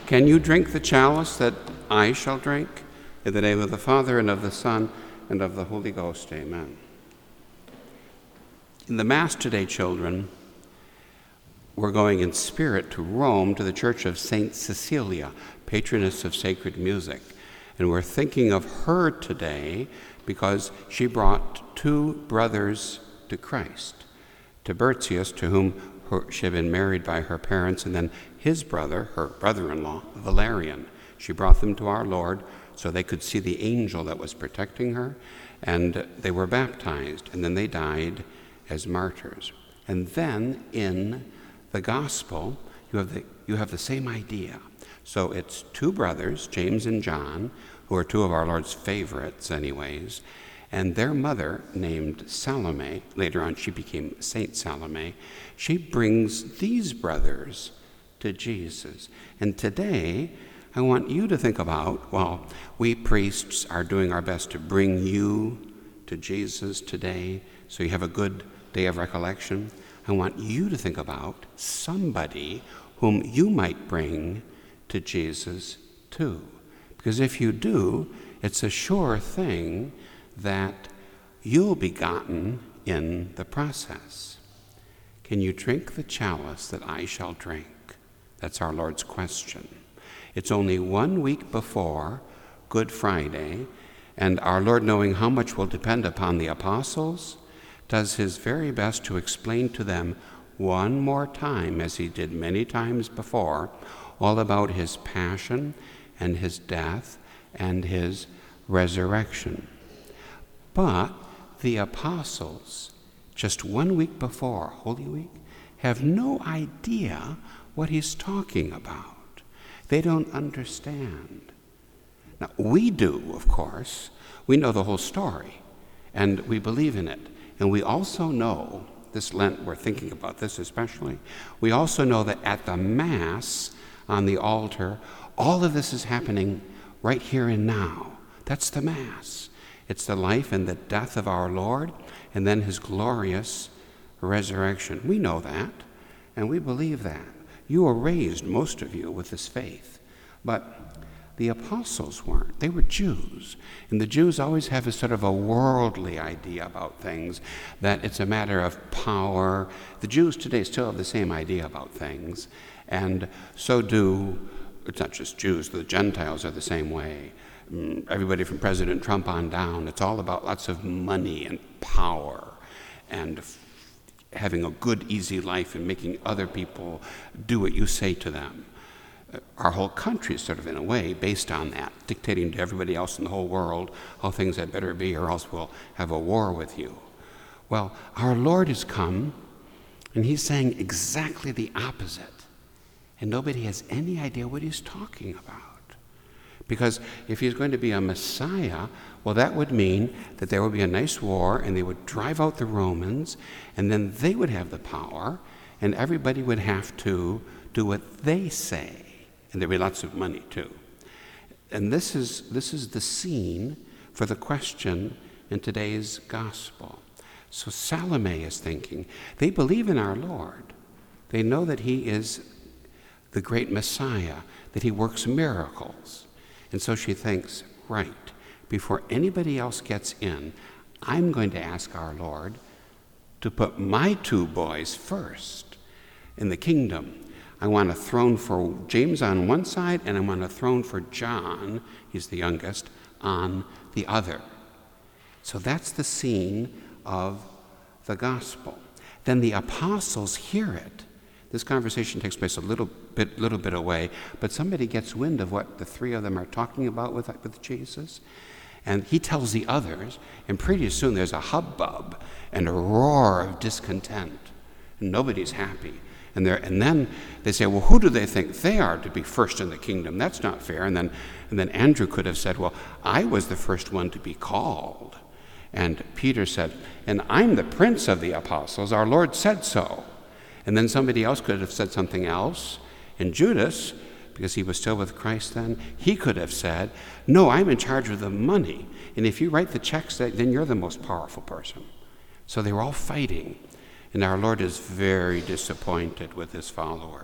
Can you drink the chalice that I shall drink? In the name of the Father, and of the Son, and of the Holy Ghost, amen. In the Mass today, children, we're going in spirit to Rome, to the Church of St. Cecilia, patroness of sacred music. And we're thinking of her today because she brought two brothers to Christ. Tiburtius, to whom she had been married by her parents, and then his brother, her brother-in-law, Valerian. She brought them to our Lord so they could see the angel that was protecting her, and they were baptized, and then they died as martyrs. And then in the gospel, you have the same idea. So it's two brothers, James and John, who are two of our Lord's favorites anyways, and their mother, named Salome, later on she became Saint Salome, she brings these brothers to Jesus. And today, I want you to think about, well, we priests are doing our best to bring you to Jesus today, so you have a good day of recollection. I want you to think about somebody whom you might bring to Jesus too. Because if you do, it's a sure thing that you'll be gotten in the process. Can you drink the chalice that I shall drink? That's our Lord's question. It's only 1 week before Good Friday, and our Lord, knowing how much will depend upon the apostles, does his very best to explain to them one more time, as he did many times before, all about his passion and his death and his resurrection. But the apostles, just 1 week before Holy Week, have no idea what he's talking about. They don't understand. Now, we do, of course. We know the whole story, and we believe in it. And we also know, this Lent we're thinking about this especially, we also know that at the Mass on the altar, all of this is happening right here and now. That's the Mass. It's the life and the death of our Lord, and then his glorious resurrection. We know that, and we believe that. You were raised, most of you, with this faith. But the apostles weren't. They were Jews. And the Jews always have a sort of a worldly idea about things, that it's a matter of power. The Jews today still have the same idea about things. And so do, it's not just Jews, the Gentiles are the same way. Everybody from President Trump on down, it's all about lots of money and power and having a good, easy life and making other people do what you say to them. Our whole country is sort of, in a way, based on that, dictating to everybody else in the whole world how things had better be, or else we'll have a war with you. Well, our Lord has come, and he's saying exactly the opposite. And nobody has any idea what he's talking about. Because if he's going to be a Messiah, well, that would mean that there would be a nice war, and they would drive out the Romans, and then they would have the power, and everybody would have to do what they say. And there'd be lots of money, too. And this is the scene for the question in today's gospel. So Salome is thinking, they believe in our Lord. They know that he is the great Messiah, that he works miracles. And so she thinks, right, before anybody else gets in, I'm going to ask our Lord to put my two boys first in the kingdom. I want a throne for James on one side, and I want a throne for John, he's the youngest, on the other. So that's the scene of the gospel. Then the apostles hear it. This conversation takes place a little bit away, but somebody gets wind of what the three of them are talking about with Jesus, and he tells the others, and pretty soon there's a hubbub and a roar of discontent, and nobody's happy. And then they say, well, who do they think they are to be first in the kingdom? That's not fair. And then Andrew could have said, well, I was the first one to be called. And Peter said, and I'm the prince of the apostles. Our Lord said so. And then somebody else could have said something else. And Judas, because he was still with Christ then, he could have said, no, I'm in charge of the money. And if you write the checks, then you're the most powerful person. So they were all fighting. And our Lord is very disappointed with his followers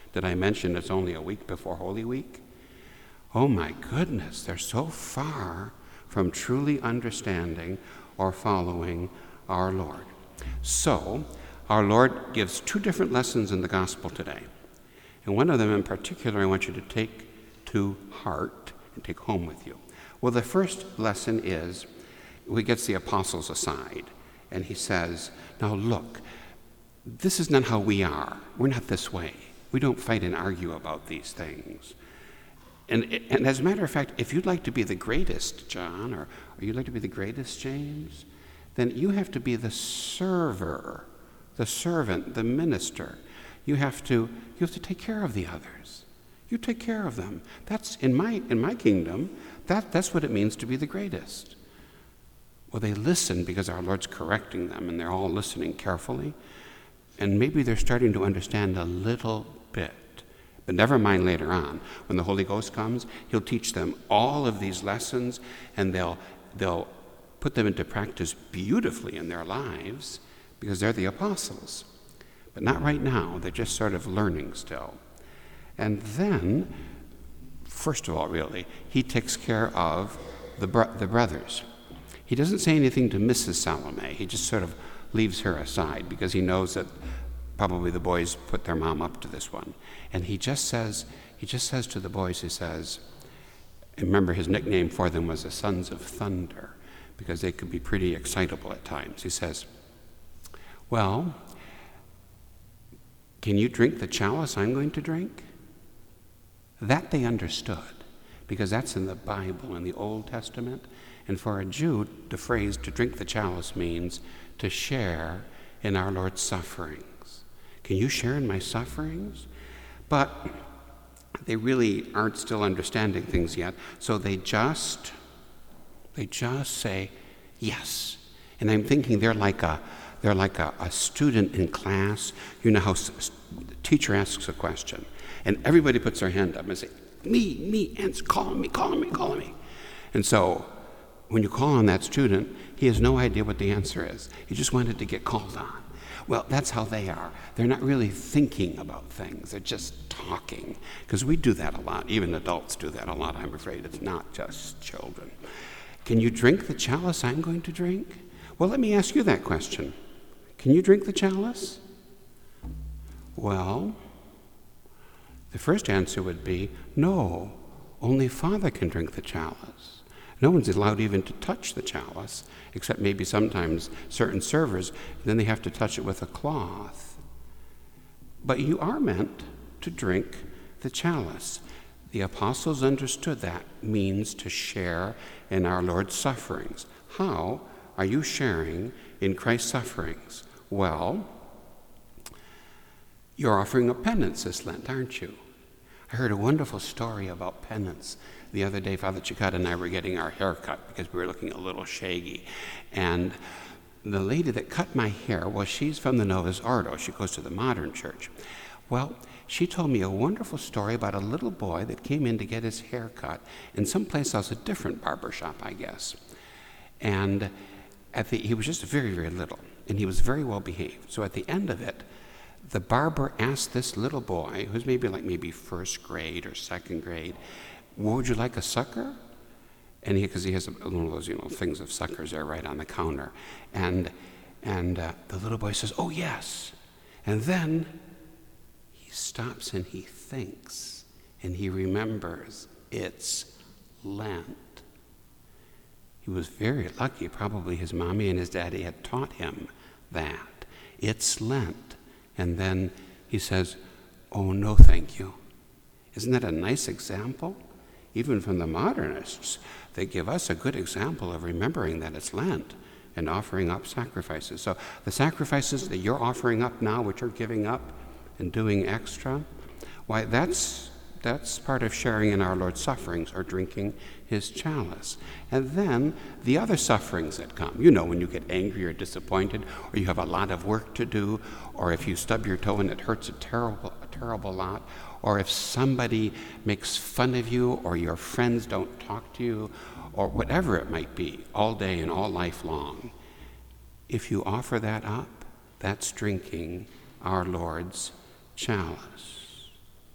Did I mention it's only a week before Holy Week? Oh my goodness, they're so far from truly understanding or following our Lord. So, our Lord gives two different lessons in the gospel today. And one of them in particular I want you to take to heart and take home with you. Well, the first lesson is, he gets the apostles aside, and he says, now look, this is not how we are. We're not this way. We don't fight and argue about these things. And as a matter of fact, if you'd like to be the greatest, John, or you'd like to be the greatest, James, then you have to be the server, the servant, the minister. You have to take care of the others. You take care of them. That's in my kingdom, that's what it means to be the greatest. Well, they listen because our Lord's correcting them, and they're all listening carefully. And maybe they're starting to understand a little bit. But never mind later on. When the Holy Ghost comes, he'll teach them all of these lessons, and they'll put them into practice beautifully in their lives because they're the apostles. But not right now. They're just sort of learning still. And then, first of all, really, he takes care of the brothers. He doesn't say anything to Mrs. Salome. He just sort of leaves her aside because he knows that probably the boys put their mom up to this one. And he just says to the boys, he says, and remember his nickname for them was the Sons of Thunder because they could be pretty excitable at times. He says, well, can you drink the chalice I'm going to drink? That they understood because that's in the Bible, in the Old Testament. And for a Jew, the phrase to drink the chalice means to share in our Lord's sufferings. Can you share in my sufferings? But they really aren't still understanding things yet, so they just say yes. And I'm thinking they're like a student in class. You know how the teacher asks a question, and everybody puts their hand up and say, me, answer, call me. And so when you call on that student, he has no idea what the answer is. He just wanted to get called on. Well, that's how they are. They're not really thinking about things. They're just talking. Because we do that a lot. Even adults do that a lot, I'm afraid. It's not just children. Can you drink the chalice I'm going to drink? Well, let me ask you that question. Can you drink the chalice? Well, the first answer would be, no, only Father can drink the chalice. No one's allowed even to touch the chalice, except maybe sometimes certain servers, then they have to touch it with a cloth. But you are meant to drink the chalice. The apostles understood that means to share in our Lord's sufferings. How are you sharing in Christ's sufferings? Well, you're offering up penance this Lent, aren't you? I heard a wonderful story about penance. The other day, Father Chicata and I were getting our hair cut because we were looking a little shaggy. And the lady that cut my hair, well, she's from the Novus Ordo. She goes to the modern church. Well, she told me a wonderful story about a little boy that came in to get his hair cut in someplace else, a different barber shop, I guess. And he was just very, very little, and he was very well behaved. So at the end of it, the barber asked this little boy, who's maybe first grade or second grade, well, would you like a sucker? And because he has one of those, things of suckers there right on the counter. And the little boy says, oh, yes. And then he stops and he thinks, and he remembers it's Lent. He was very lucky. Probably his mommy and his daddy had taught him that. It's Lent. And then he says, oh, no, thank you. Isn't that a nice example? Even from the modernists, they give us a good example of remembering that it's Lent and offering up sacrifices. So the sacrifices that you're offering up now, which you're giving up and doing extra, why, that's part of sharing in our Lord's sufferings or drinking his chalice. And then the other sufferings that come. When you get angry or disappointed, or you have a lot of work to do, or if you stub your toe and it hurts a terrible lot, or if somebody makes fun of you, or your friends don't talk to you, or whatever it might be, all day and all life long. If you offer that up, that's drinking our Lord's chalice.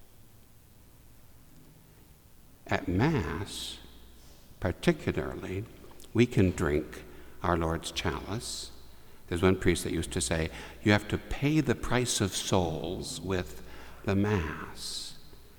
at Mass, particularly, we can drink our Lord's chalice. There's one priest that used to say, you have to pay the price of souls with the Mass.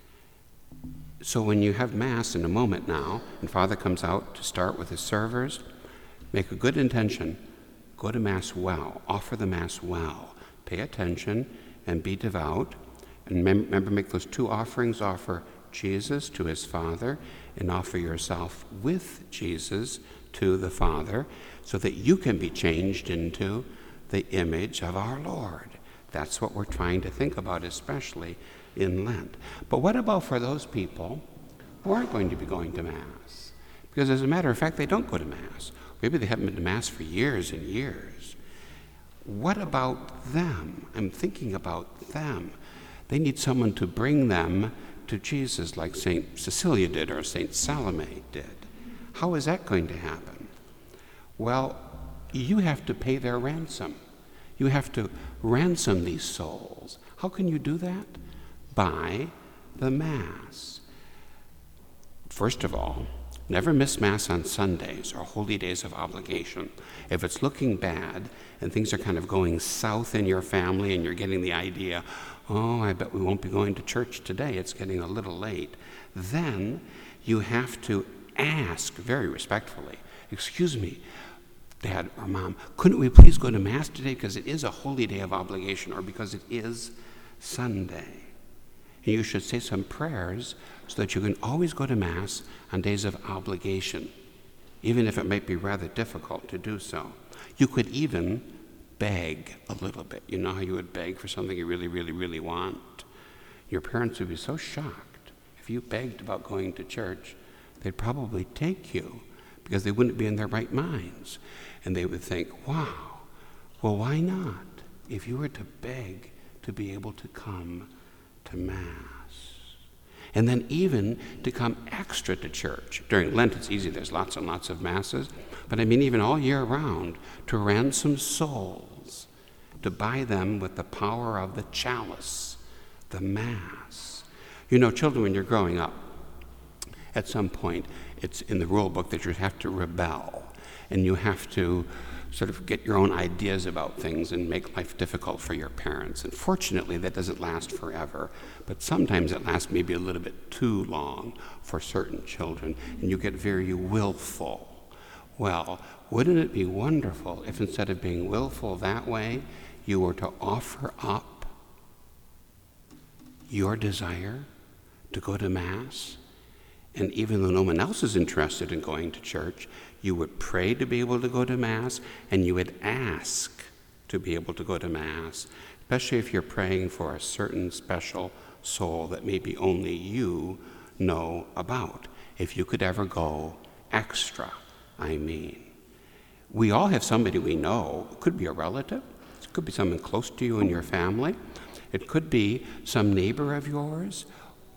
So when you have Mass in a moment now, and Father comes out to start with his servers, make a good intention, go to Mass well, offer the Mass well, pay attention and be devout. And remember, make those two offerings, offer Jesus to his Father and offer yourself with Jesus to the Father so that you can be changed into the image of our Lord. That's what we're trying to think about, especially in Lent. But what about for those people who aren't going to be going to Mass? Because as a matter of fact, they don't go to Mass. Maybe they haven't been to Mass for years and years. What about them? I'm thinking about them. They need someone to bring them to Jesus like St. Cecilia did or St. Salome did. How is that going to happen? Well, you have to pay their ransom. You have to ransom these souls. How can you do that? By the Mass. First of all, never miss Mass on Sundays or holy days of obligation. If it's looking bad and things are kind of going south in your family and you're getting the idea, oh, I bet we won't be going to church today, it's getting a little late, then you have to ask very respectfully, excuse me, Dad or Mom, couldn't we please go to Mass today because it is a holy day of obligation or because it is Sunday? And you should say some prayers so that you can always go to Mass on days of obligation, even if it might be rather difficult to do so. You could even beg a little bit. You know how you would beg for something you really, really, really want? Your parents would be so shocked. If you begged about going to church, they'd probably take you because they wouldn't be in their right minds. And they would think, wow, well, why not? If you were to beg to be able to come to Mass. And then even to come extra to church. During Lent, it's easy. There's lots and lots of Masses. But I mean, even all year round, to ransom souls, to buy them with the power of the chalice, the Mass. You know, children, when you're growing up, at some point, it's in the rule book that you have to rebel. And you have to sort of get your own ideas about things and make life difficult for your parents. And fortunately, that doesn't last forever, but sometimes it lasts maybe a little bit too long for certain children, and you get very willful. Well, wouldn't it be wonderful if instead of being willful that way, you were to offer up your desire to go to Mass? And even though no one else is interested in going to church, you would pray to be able to go to Mass, and you would ask to be able to go to Mass, especially if you're praying for a certain special soul that maybe only you know about. If you could ever go extra, I mean. We all have somebody we know. It could be a relative. It could be someone close to you in your family. It could be some neighbor of yours.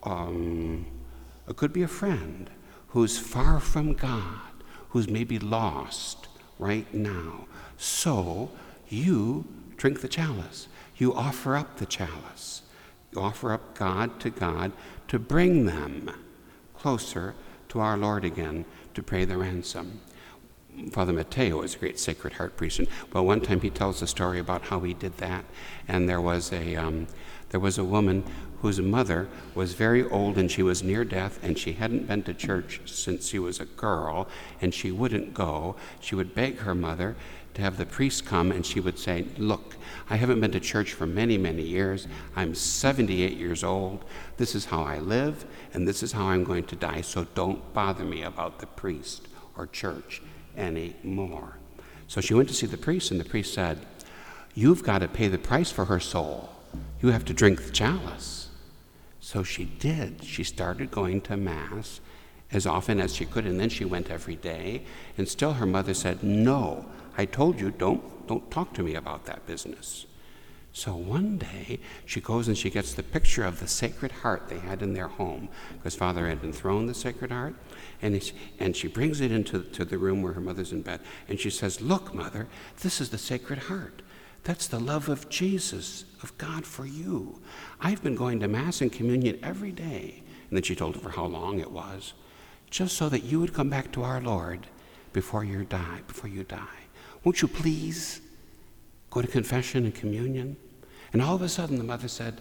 It could be a friend who's far from God, who's maybe lost right now. So you drink the chalice. You offer up the chalice. You offer up God to bring them closer to our Lord again, to pay the ransom. Father Matteo is a great Sacred Heart priest. And, well, one time he tells a story about how he did that, and there was a woman whose mother was very old and she was near death, and she hadn't been to church since she was a girl, and she wouldn't go. She would beg her mother to have the priest come, and she would say, look, I haven't been to church for many, many years. I'm 78 years old. This is how I live, and this is how I'm going to die, so don't bother me about the priest or church anymore. So she went to see the priest, and the priest said, you've got to pay the price for her soul. You have to drink the chalice. So she did. She started going to Mass as often as she could, and then she went every day. And still her mother said, no, I told you, don't talk to me about that business. So one day she goes and she gets the picture of the Sacred Heart they had in their home, because Father had enthroned the Sacred Heart, and she brings it into the room where her mother's in bed, and she says, look, Mother, this is the Sacred Heart. That's the love of Jesus, of God for you. I've been going to Mass and communion every day. And then she told her how long it was. just so that you would come back to our Lord before you die. Won't you please go to confession and communion? And all of a sudden the mother said,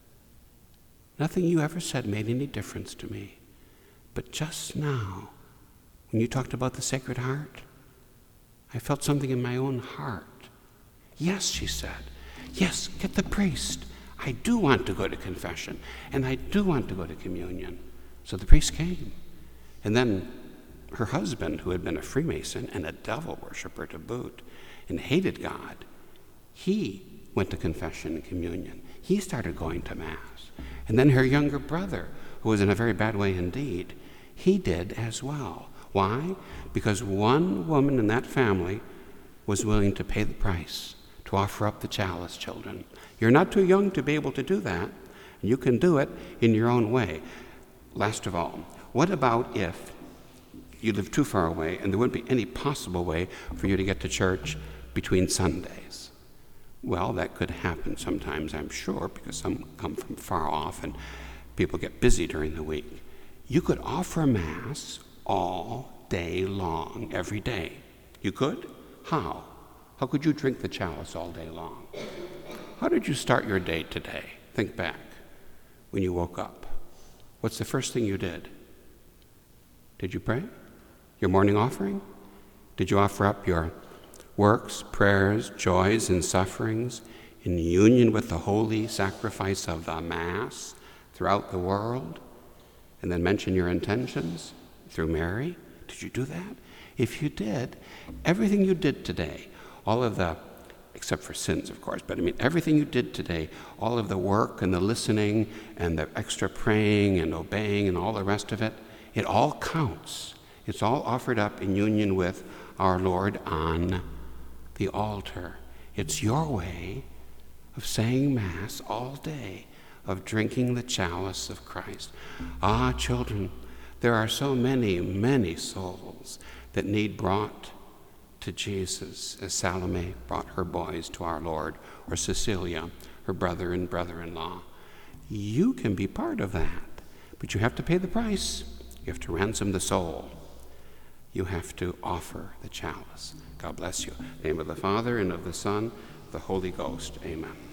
nothing you ever said made any difference to me. But just now, when you talked about the Sacred Heart, I felt something in my own heart. Yes, she said. Yes, get the priest. I do want to go to confession, and I do want to go to communion. So the priest came. And then her husband, who had been a Freemason and a devil worshiper to boot and hated God, he went to confession and communion. He started going to Mass. And then her younger brother, who was in a very bad way indeed, he did as well. Why? Because one woman in that family was willing to pay the price to offer up the chalice, children. You're not too young to be able to do that. You can do it in your own way. Last of all, what about if you live too far away and there wouldn't be any possible way for you to get to church between Sundays? Well, that could happen sometimes, I'm sure, because some come from far off and people get busy during the week. You could offer Mass all day long, every day. You could? How? How could you drink the chalice all day long? How did you start your day today? Think back. When you woke up, what's the first thing you did? Did you pray? Your morning offering? Did you offer up your works, prayers, joys, and sufferings in union with the holy sacrifice of the Mass throughout the world? And then mention your intentions through Mary? Did you do that? If you did, everything you did today, all of the, except for sins, of course, but I mean, everything you did today, all of the work and the listening and the extra praying and obeying and all the rest of it, it all counts. It's all offered up in union with our Lord on the altar. It's your way of saying Mass all day, of drinking the chalice of Christ. Ah, children, there are so many, many souls that need brought to Jesus, as Salome brought her boys to our Lord, or Cecilia, her brother and brother-in-law. You can be part of that, but you have to pay the price. You have to ransom the soul. You have to offer the chalice. God bless you. In the name of the Father, and of the Son, the Holy Ghost. Amen.